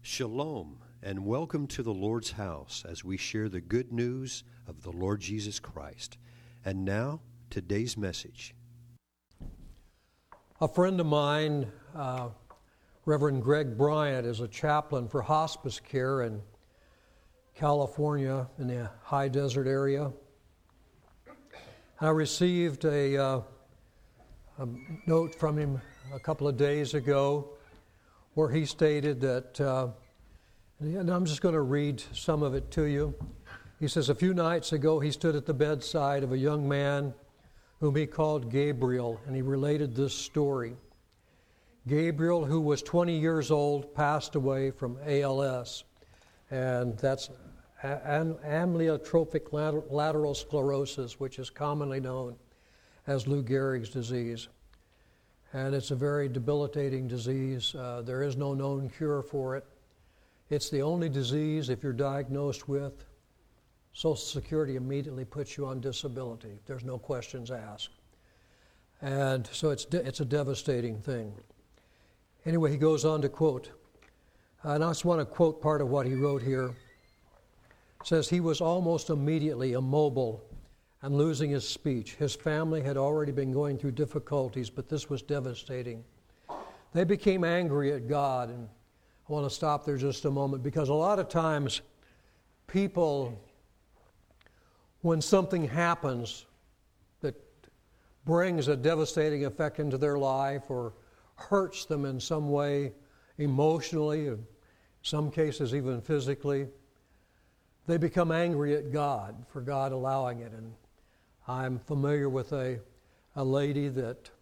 Shalom, and welcome to the Lord's house as we share the good news of the Lord Jesus Christ. And now, today's message. A friend of mine, Reverend Greg Bryant, is a chaplain for hospice care in California in the high desert area. I received a note from him a couple of days ago where he stated that, and I'm just going to read some of it to you. He says, a few nights ago he stood at the bedside of a young man whom he called Gabriel, and he related this story. Gabriel, who was 20 years old, passed away from ALS, and that's amyotrophic lateral sclerosis, which is commonly known as Lou Gehrig's disease. And it's a very debilitating disease. There is no known cure for it. It's the only disease, if you're diagnosed with, Social Security immediately puts you on disability. There's no questions asked. And so it's a devastating thing. Anyway, he goes on to quote, and I just want to quote part of what he wrote here. It says, he was almost immediately immobile and losing his speech. His family had already been going through difficulties, but this was devastating. They became angry at God, and I want to stop there just a moment, because a lot of times people, when something happens that brings a devastating effect into their life or hurts them in some way emotionally, in some cases even physically, they become angry at God for God allowing it. And I'm familiar with a lady that,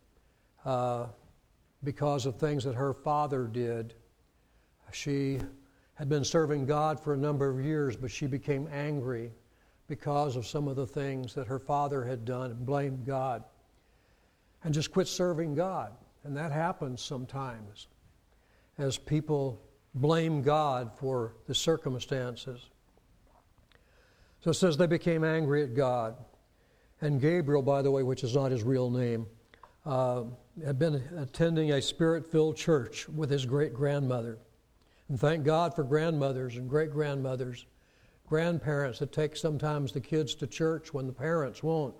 because of things that her father did, she had been serving God for a number of years, but she became angry because of some of the things that her father had done and blamed God and just quit serving God. And that happens sometimes as people blame God for the circumstances. So it says they became angry at God. And Gabriel, by the way, which is not his real name, had been attending a spirit-filled church with his great-grandmother. And thank God for grandmothers and great-grandmothers, grandparents that take sometimes the kids to church when the parents won't.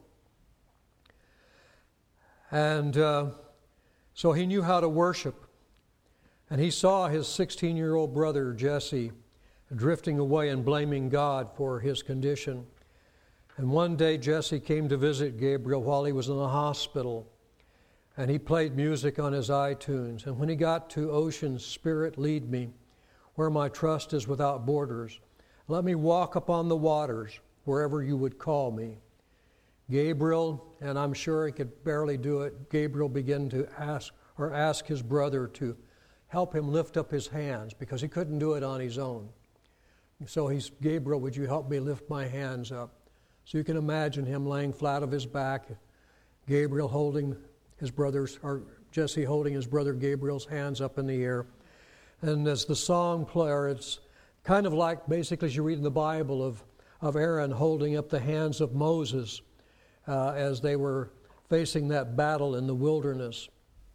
And so he knew how to worship. And he saw his 16-year-old brother, Jesse, drifting away and blaming God for his condition. And one day Jesse came to visit Gabriel while he was in the hospital, and he played music on his iTunes. And when he got to Ocean's Spirit Lead Me, where my trust is without borders, let me walk upon the waters wherever you would call me. Gabriel, and I'm sure he could barely do it, Gabriel began to ask his brother to help him lift up his hands because he couldn't do it on his own. So Gabriel, would you help me lift my hands up? So you can imagine him laying flat on his back, Gabriel holding his brother's, or Jesse holding his brother Gabriel's hands up in the air. And as the song player, it's kind of like basically as you read in the Bible of Aaron holding up the hands of Moses as they were facing that battle in the wilderness.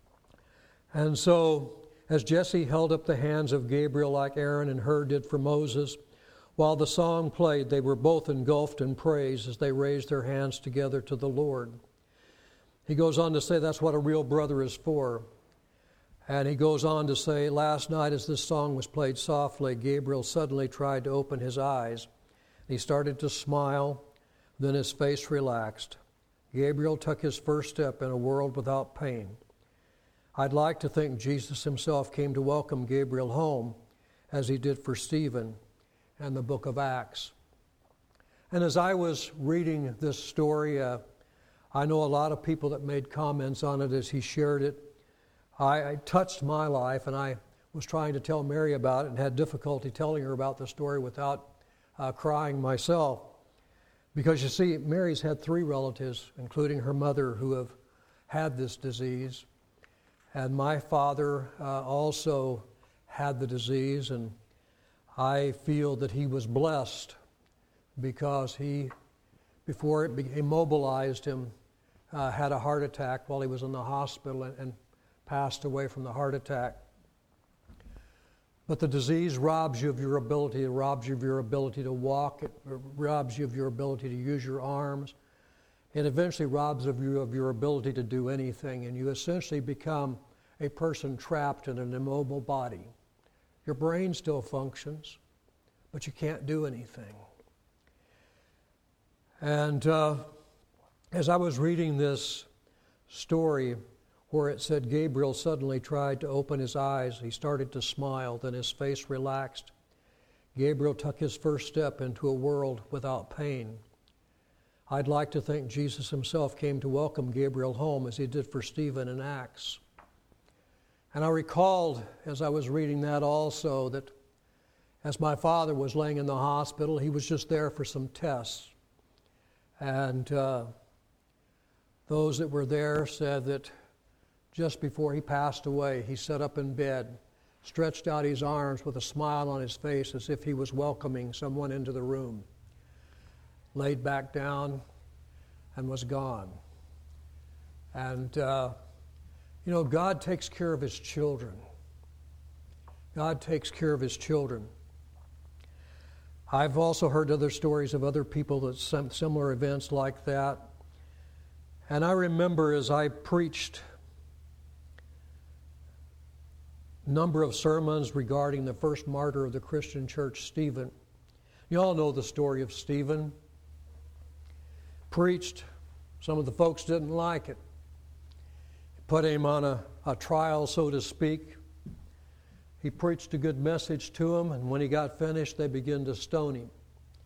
And so as Jesse held up the hands of Gabriel like Aaron and Hur did for Moses, while the song played, they were both engulfed in praise as they raised their hands together to the Lord. He goes on to say that's what a real brother is for. And he goes on to say, last night as this song was played softly, Gabriel suddenly tried to open his eyes. He started to smile, then his face relaxed. Gabriel took his first step in a world without pain. I'd like to think Jesus himself came to welcome Gabriel home, as he did for Stephen and the book of Acts. And as I was reading this story, I know a lot of people that made comments on it as he shared it. I touched my life, and I was trying to tell Mary about it and had difficulty telling her about the story without crying myself. Because you see, Mary's had 3 relatives, including her mother, who have had this disease. And my father also had the disease, and I feel that he was blessed because he, before it immobilized him, had a heart attack while he was in the hospital and passed away from the heart attack. But the disease robs you of your ability. It robs you of your ability to walk. It robs you of your ability to use your arms. It eventually robs you of your ability to do anything, and you essentially become a person trapped in an immobile body. Your brain still functions, but you can't do anything. And as I was reading this story where it said Gabriel suddenly tried to open his eyes, he started to smile, then his face relaxed. Gabriel took his first step into a world without pain. I'd like to think Jesus himself came to welcome Gabriel home as he did for Stephen in Acts. And I recalled, as I was reading that also, that as my father was laying in the hospital, he was just there for some tests. And those that were there said that just before he passed away, he sat up in bed, stretched out his arms with a smile on his face as if he was welcoming someone into the room, laid back down, and was gone. And, God takes care of his children. God takes care of his children. I've also heard other stories of other people that similar events like that. And I remember as I preached a number of sermons regarding the first martyr of the Christian church, Stephen. You all know the story of Stephen. Preached. Some of the folks didn't like it. Put him on a trial, so to speak. He preached a good message to them, and when he got finished, they began to stone him.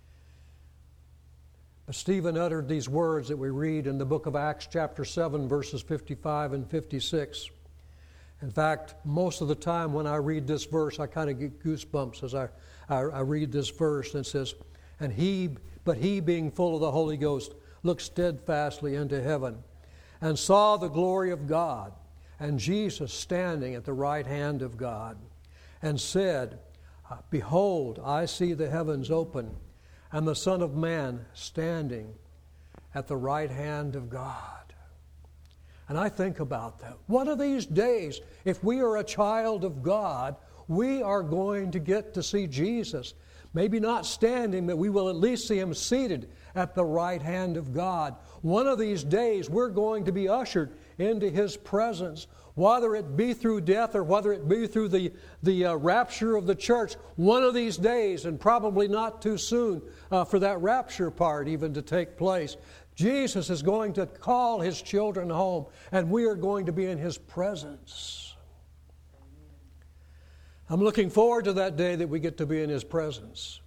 But Stephen uttered these words that we read in the book of Acts chapter 7, verses 55 and 56. In fact, most of the time when I read this verse, I kind of get goosebumps as I read this verse. And it says, But he being full of the Holy Ghost, looked steadfastly into heaven, and saw the glory of God, and Jesus standing at the right hand of God, and said, Behold, I see the heavens open, and the Son of Man standing at the right hand of God. And I think about that. One of these days, if we are a child of God, we are going to get to see Jesus. Maybe not standing, but we will at least see him seated at the right hand of God. One of these days, we're going to be ushered into his presence, whether it be through death or whether it be through the rapture of the church. One of these days, and probably not too soon for that rapture part even to take place, Jesus is going to call his children home, and we are going to be in his presence. I'm looking forward to that day that we get to be in his presence.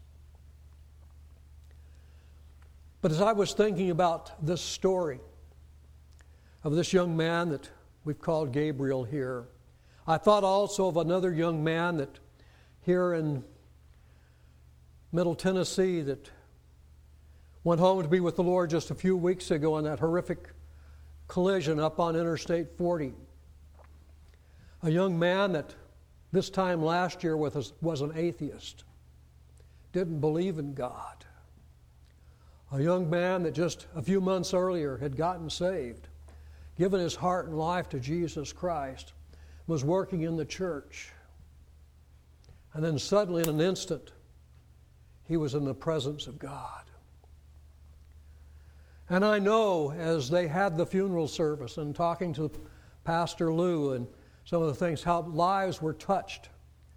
But as I was thinking about this story of this young man that we've called Gabriel here, I thought also of another young man that here in Middle Tennessee that went home to be with the Lord just a few weeks ago in that horrific collision up on Interstate 40. A young man that this time last year was an atheist, didn't believe in God. A young man that just a few months earlier had gotten saved, given his heart and life to Jesus Christ, was working in the church. And then suddenly in an instant, he was in the presence of God. And I know as they had the funeral service and talking to Pastor Lou and some of the things, how lives were touched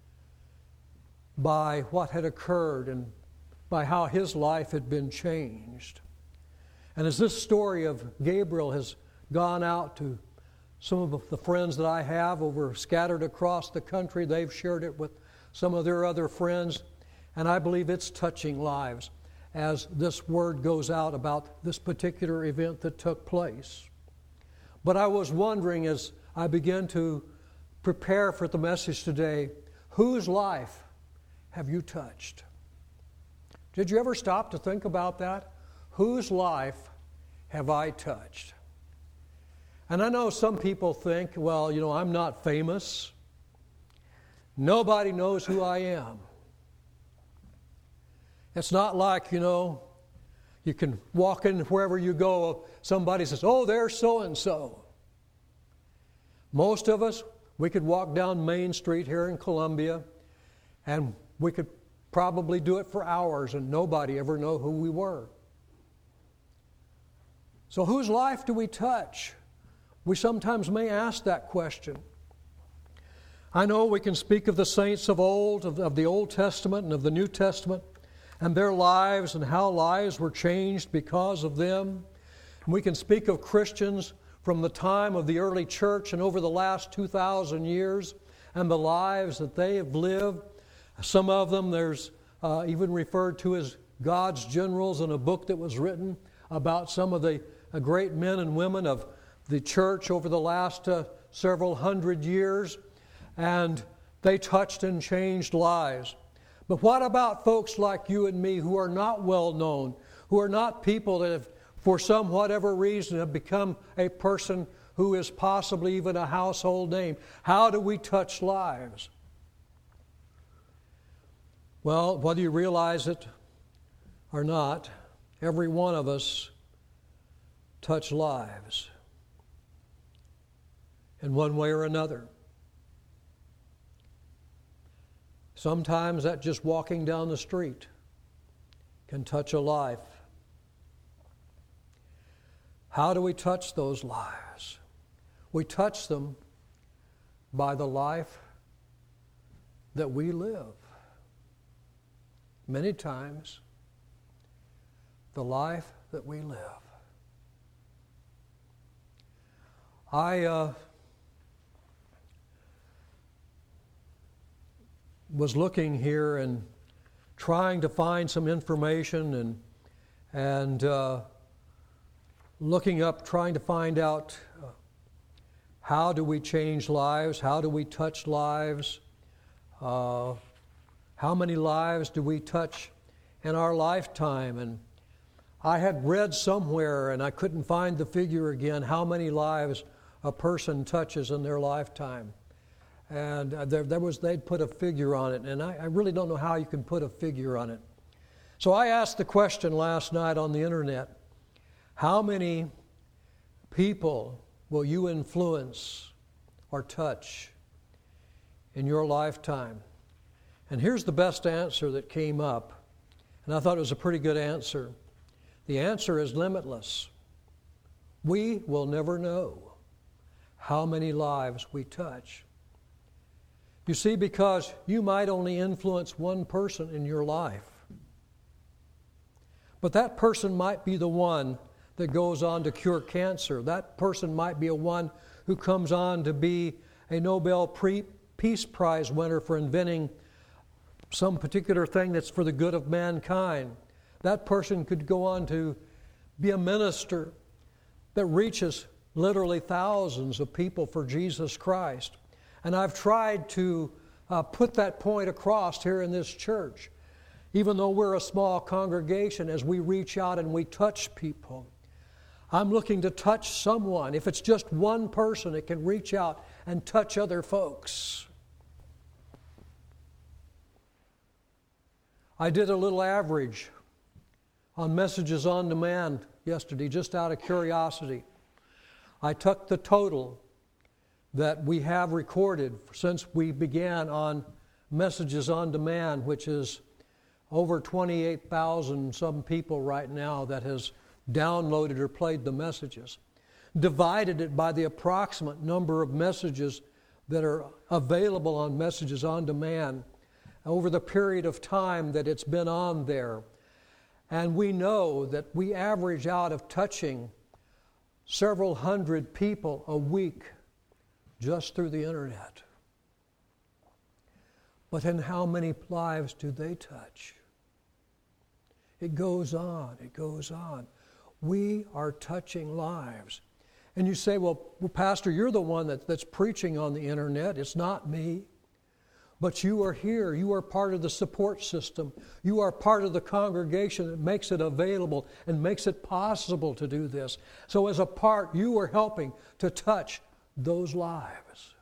by what had occurred and by how his life had been changed. And as this story of Gabriel has gone out to some of the friends that I have scattered across the country, they've shared it with some of their other friends, and I believe it's touching lives as this word goes out about this particular event that took place. But I was wondering as I began to prepare for the message today, whose life have you touched? Did you ever stop to think about that? Whose life have I touched? And I know some people think, well, I'm not famous. Nobody knows who I am. It's not like, you can walk in wherever you go, somebody says, oh, there's so-and-so. Most of us, we could walk down Main Street here in Columbia, And we could probably do it for hours and nobody ever know who we were. So whose life do we touch? We sometimes may ask that question. I know we can speak of the saints of old, of the Old Testament and of the New Testament, and their lives and how lives were changed because of them. And we can speak of Christians from the time of the early church and over the last 2,000 years and the lives that they have lived. Some of them there's even referred to as God's generals in a book that was written about some of the great men and women of the church over the last several hundred years, and they touched and changed lives. But what about folks like you and me who are not well known, who are not people that have, for some whatever reason, have become a person who is possibly even a household name? How do we touch lives? Well, whether you realize it or not, every one of us touch lives in one way or another. Sometimes that just walking down the street can touch a life. How do we touch those lives? We touch them by the life that we live. Many times, the life that we live. I was looking here and trying to find some information and looking up, trying to find out how do we change lives, how do we touch lives, how many lives do we touch in our lifetime. And I had read somewhere, and I couldn't find the figure again, how many lives a person touches in their lifetime. And they'd put a figure on it, and I really don't know how you can put a figure on it. So I asked the question last night on the internet, how many people will you influence or touch in your lifetime? And here's the best answer that came up, and I thought it was a pretty good answer. The answer is limitless. We will never know how many lives we touch. You see, because you might only influence one person in your life, but that person might be the one that goes on to cure cancer. That person might be a one who comes on to be a Nobel Peace Prize winner for inventing some particular thing that's for the good of mankind. That person could go on to be a minister that reaches literally thousands of people for Jesus Christ. And I've tried to put that point across here in this church. Even though we're a small congregation, as we reach out and we touch people, I'm looking to touch someone. If it's just one person, it can reach out and touch other folks. I did a little average on Messages on Demand yesterday, just out of curiosity. I took the total that we have recorded since we began on Messages on Demand, which is over 28,000 some people right now that has downloaded or played the messages. Divided it by the approximate number of messages that are available on Messages on Demand over the period of time that it's been on there. And we know that we average out of touching several hundred people a week just through the internet. But then how many lives do they touch? It goes on, it goes on. We are touching lives. And you say, well, Pastor, you're the one that's preaching on the internet. It's not me. But you are here. You are part of the support system. You are part of the congregation that makes it available and makes it possible to do this. So as a part, you are helping to touch those lives.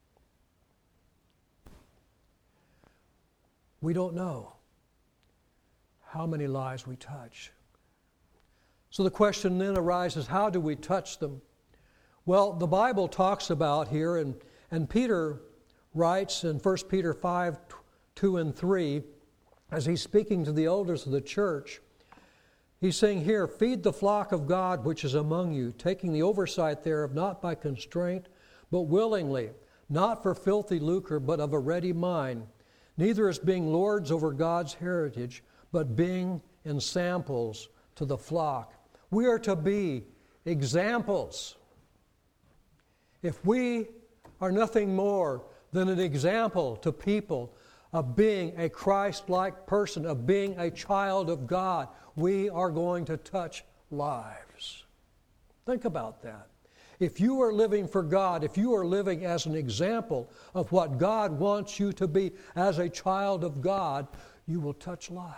We don't know how many lives we touch. So the question then arises, how do we touch them? Well, the Bible talks about here, and Peter writes in 1 Peter 5, 2 and 3, as he's speaking to the elders of the church, he's saying here, feed the flock of God which is among you, taking the oversight thereof not by constraint, but willingly, not for filthy lucre, but of a ready mind, neither as being lords over God's heritage, but being ensamples to the flock. We are to be examples. If we are nothing more than an example to people of being a Christ-like person, of being a child of God, we are going to touch lives. Think about that. If you are living for God, if you are living as an example of what God wants you to be as a child of God, you will touch lives.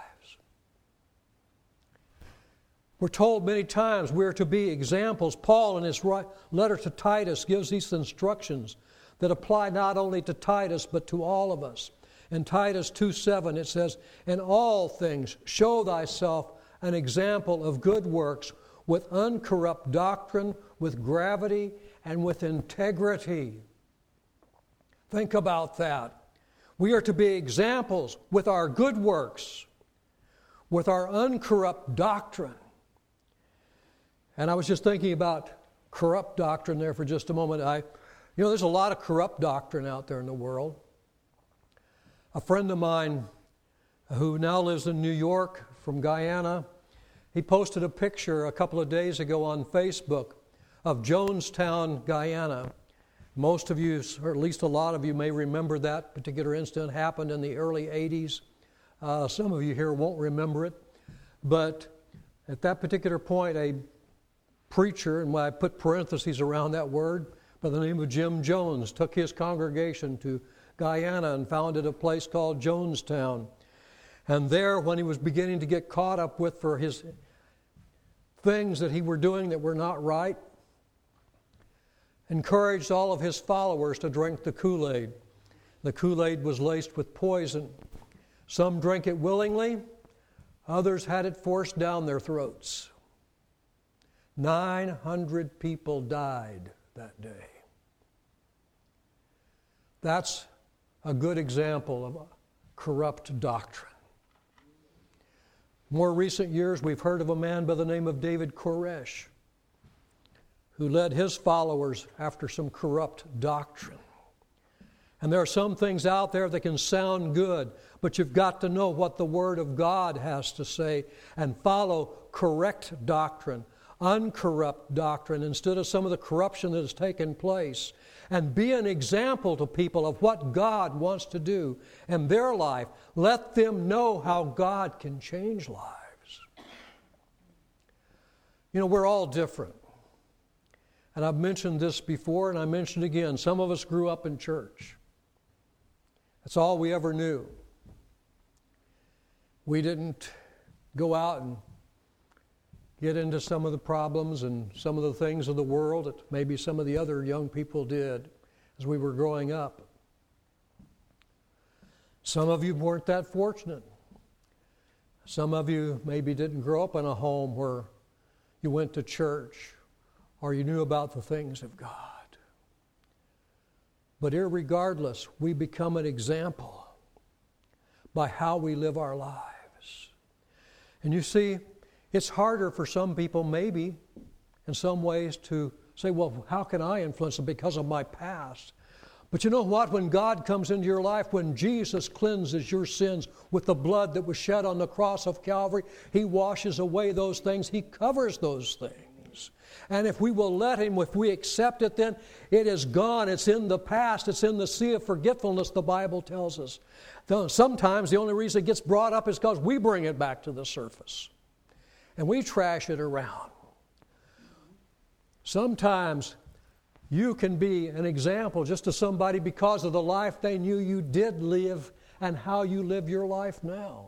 We're told many times we're to be examples. Paul, in his letter to Titus, gives these instructions that apply not only to Titus, but to all of us. In Titus 2:7, it says, "In all things show thyself an example of good works, with uncorrupt doctrine, with gravity, and with integrity." Think about that. We are to be examples with our good works, with our uncorrupt doctrine. And I was just thinking about corrupt doctrine there for just a moment. There's a lot of corrupt doctrine out there in the world. A friend of mine who now lives in New York from Guyana, he posted a picture a couple of days ago on Facebook of Jonestown, Guyana. Most of you, or at least a lot of you, may remember that particular incident happened in the early 80s. Some of you here won't remember it. But at that particular point, a preacher, and I put parentheses around that word, by the name of Jim Jones, took his congregation to Guyana and founded a place called Jonestown. And there, when he was beginning to get caught up with for his things that he were doing that were not right, encouraged all of his followers to drink the Kool-Aid. The Kool-Aid was laced with poison. Some drank it willingly, others had it forced down their throats. 900 people died that day. That's a good example of corrupt doctrine. More recent years, we've heard of a man by the name of David Koresh, who led his followers after some corrupt doctrine. And there are some things out there that can sound good, but you've got to know what the Word of God has to say and follow correct doctrine, uncorrupt doctrine, instead of some of the corruption that has taken place. And be an example to people of what God wants to do in their life. Let them know how God can change lives. We're all different. And I've mentioned this before, and I mentioned again. Some of us grew up in church. That's all we ever knew. We didn't go out and get into some of the problems and some of the things of the world that maybe some of the other young people did as we were growing up. Some of you weren't that fortunate. Some of you maybe didn't grow up in a home where you went to church or you knew about the things of God. But irregardless, we become an example by how we live our lives. And you see, it's harder for some people maybe in some ways to say, well, how can I influence them because of my past? But you know what? When God comes into your life, when Jesus cleanses your sins with the blood that was shed on the cross of Calvary, He washes away those things. He covers those things. And if we will let Him, if we accept it, then it is gone. It's in the past. It's in the sea of forgetfulness, the Bible tells us. Though sometimes the only reason it gets brought up is because we bring it back to the surface. And we trash it around. Sometimes you can be an example just to somebody because of the life they knew you did live and how you live your life now.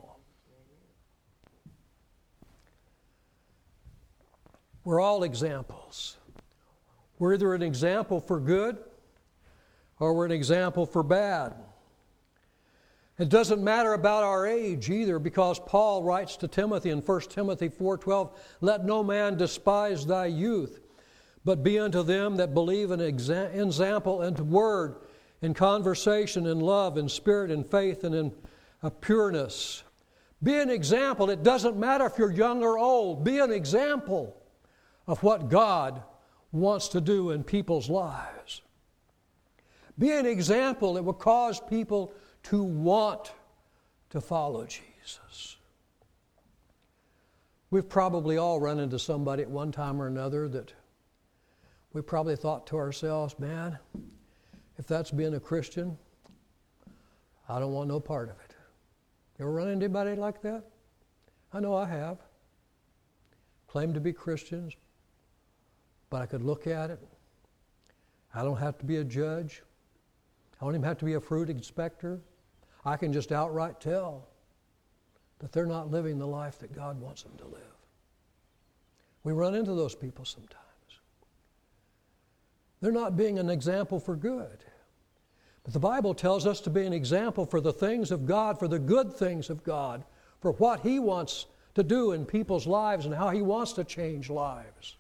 We're all examples. We're either an example for good or we're an example for bad. It doesn't matter about our age either, because Paul writes to Timothy in 1 Timothy 4:12, "Let no man despise thy youth, but be unto them that believe an example and word, in conversation, in love, in spirit, in faith, and in of pureness. Be an example. It doesn't matter if you're young or old. Be an example of what God wants to do in people's lives. Be an example that will cause people to want to follow Jesus. We've probably all run into somebody at one time or another that we probably thought to ourselves, man, if that's being a Christian, I don't want no part of it. You ever run into anybody like that? I know I have. Claim to be Christians, but I could look at it. I don't have to be a judge. I don't even have to be a fruit inspector. I can just outright tell that they're not living the life that God wants them to live. We run into those people sometimes. They're not being an example for good. But the Bible tells us to be an example for the things of God, for the good things of God, for what He wants to do in people's lives and how He wants to change lives.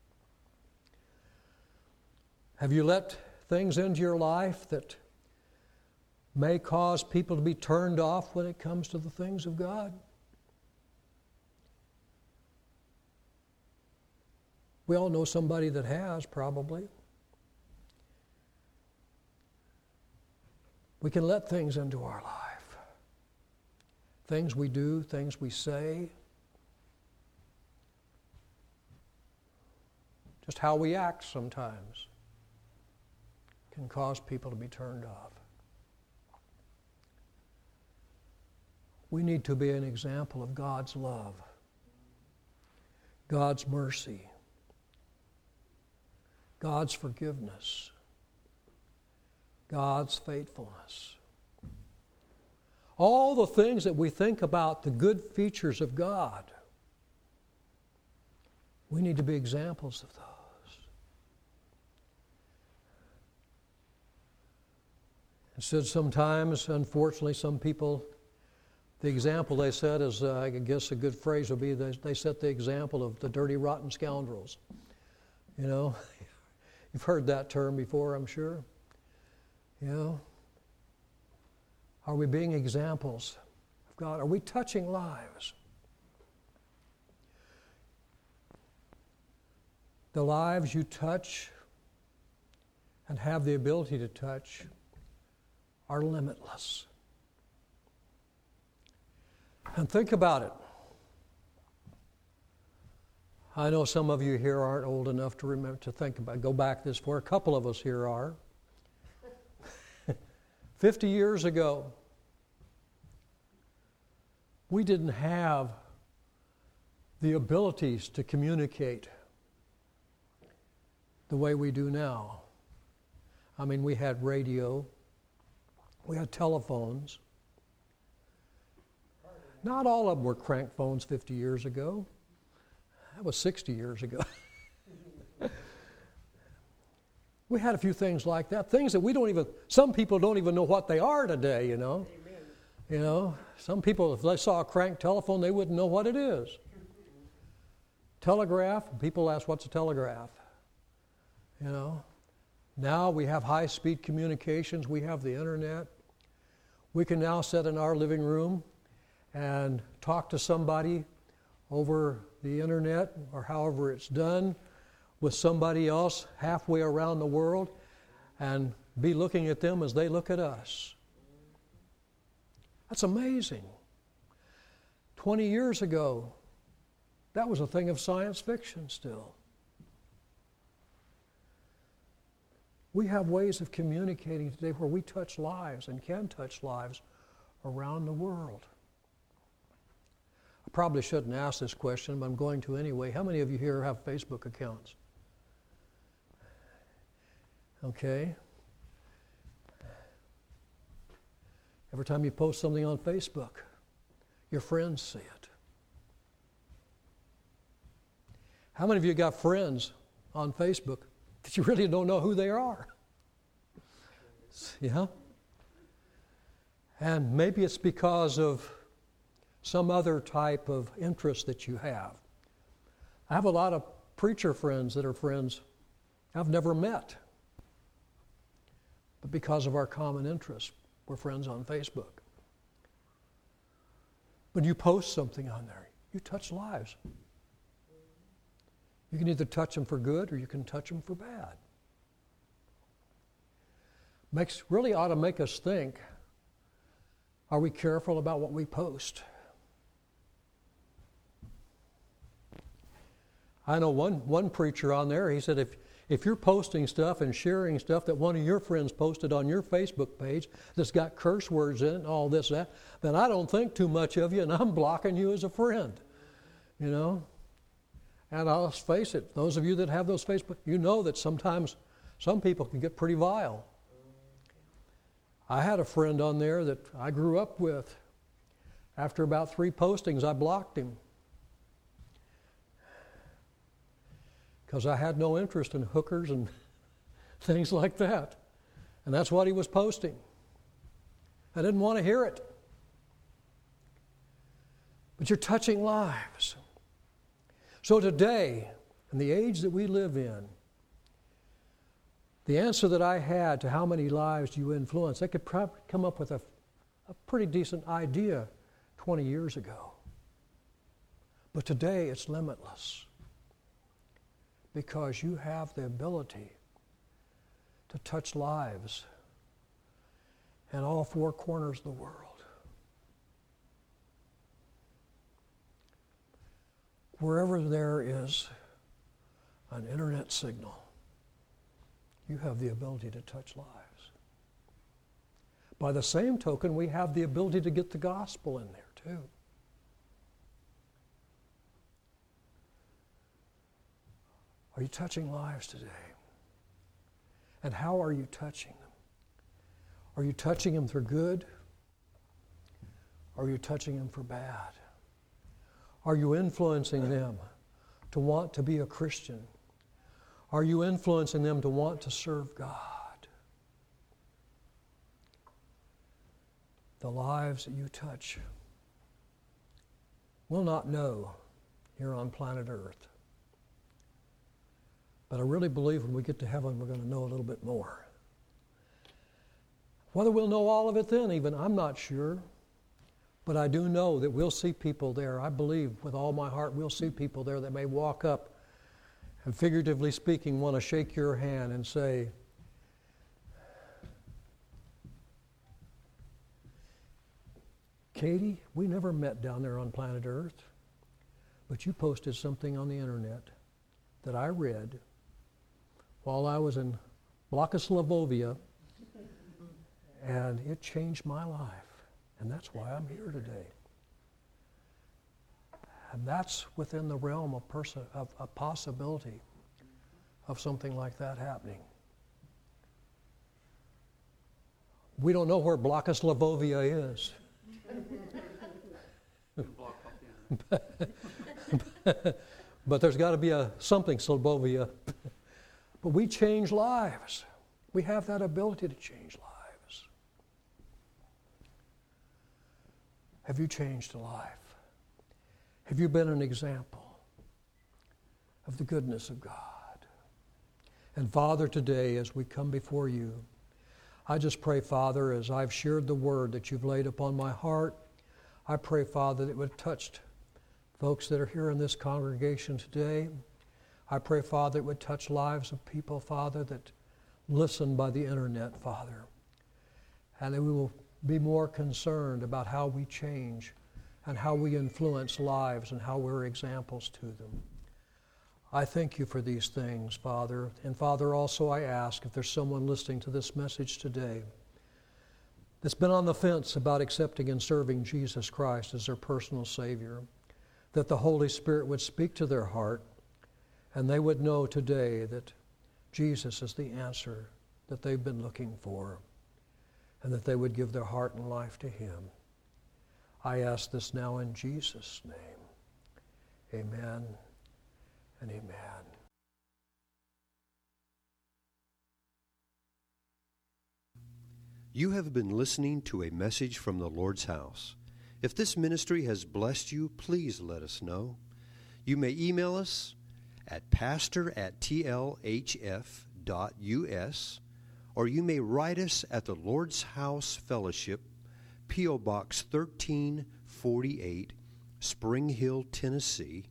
Have you let things into your life that may cause people to be turned off when it comes to the things of God? We all know somebody that has, probably. We can let things into our life. Things we do, things we say. Just how we act sometimes can cause people to be turned off. We need to be an example of God's love, God's mercy, God's forgiveness, God's faithfulness. All the things that we think about, the good features of God, we need to be examples of those. Instead, sometimes, unfortunately, some people, the example they set is, I guess a good phrase would be, they set the example of the dirty, rotten scoundrels. You know, you've heard that term before, I'm sure. You know, are we being examples of God? Are we touching lives? The lives you touch and have the ability to touch are limitless. And think about it. I know some of you here aren't old enough to remember to think about, go back this far. A couple of us here are. 50 years ago, we didn't have the abilities to communicate the way we do now. I mean, we had radio, we had telephones. Not all of them were crank phones 50 years ago. That was 60 years ago. We had a few things like that, things that some people don't even know what they are today, you know. Amen. You know, some people, if they saw a crank telephone, they wouldn't know what it is. Telegraph, people ask, what's a telegraph? You know, now we have high-speed communications, we have the internet. We can now sit in our living room and talk to somebody over the internet or however it's done with somebody else halfway around the world and be looking at them as they look at us. That's amazing. 20 years ago, that was a thing of science fiction still. We have ways of communicating today where we touch lives and can touch lives around the world. I probably shouldn't ask this question, but I'm going to anyway. How many of you here have Facebook accounts? Okay. Every time you post something on Facebook, your friends see it. How many of you got friends on Facebook that you really don't know who they are? Yeah? And maybe it's because of some other type of interest that you have. I have a lot of preacher friends that are friends I've never met. But because of our common interests, we're friends on Facebook. When you post something on there, you touch lives. You can either touch them for good or you can touch them for bad. Really ought to make us think, are we careful about what we post? I know one preacher on there, he said, if you're posting stuff and sharing stuff that one of your friends posted on your Facebook page that's got curse words in it and all this, that, then I don't think too much of you and I'm blocking you as a friend. You know? And I'll face it, those of you that have those Facebook, you know that sometimes some people can get pretty vile. I had a friend on there that I grew up with. After about 3 postings, I blocked him. Because I had no interest in hookers and things like that. And that's what he was posting. I didn't want to hear it. But you're touching lives. So today, in the age that we live in, the answer that I had to how many lives do you influence, I could probably come up with a pretty decent idea 20 years ago. But today it's limitless because you have the ability to touch lives in all 4 corners of the world. Wherever there is an internet signal, you have the ability to touch lives. By the same token, we have the ability to get the gospel in there too. Are you touching lives today? And how are you touching them? Are you touching them for good? Or are you touching them for bad? Are you influencing them to want to be a Christian? Are you influencing them to want to serve God? The lives that you touch will not know here on planet Earth. But I really believe when we get to heaven, we're going to know a little bit more. Whether we'll know all of it then, even, I'm not sure. But I do know that we'll see people there. I believe with all my heart we'll see people there that may walk up and, figuratively speaking, want to shake your hand and say, Katie, we never met down there on planet Earth, but you posted something on the internet that I read while I was in Czechoslovakia, and it changed my life. And that's why I'm here today. And that's within the realm of a possibility of something like that happening. We don't know where Czechoslovakia is. But there's got to be something Slovovia. But we change lives. We have that ability to change lives. Have you changed a life? Have you been an example of the goodness of God? And Father, today as we come before you, I just pray, Father, as I've shared the word that you've laid upon my heart, I pray, Father, that it would have touched folks that are here in this congregation today. I pray, Father, it would touch lives of people, Father, that listen by the internet, Father. And that we will be more concerned about how we change and how we influence lives and how we're examples to them. I thank you for these things, Father. And Father, also I ask if there's someone listening to this message today that's been on the fence about accepting and serving Jesus Christ as their personal Savior, that the Holy Spirit would speak to their heart and they would know today that Jesus is the answer that they've been looking for, and that they would give their heart and life to Him. I ask this now in Jesus' name. Amen and amen. You have been listening to a message from the Lord's house. If this ministry has blessed you, please let us know. You may email us at pastor@tlhf.us, or you may write us at the Lord's House Fellowship, P.O. Box 13, 3848 Spring Hill, Tennessee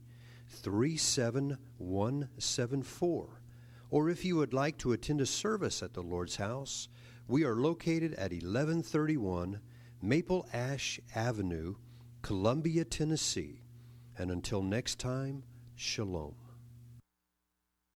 37174. Or if you would like to attend a service at the Lord's house, we are located at 1131 Maple Ash Avenue, Columbia, Tennessee. And until next time, shalom.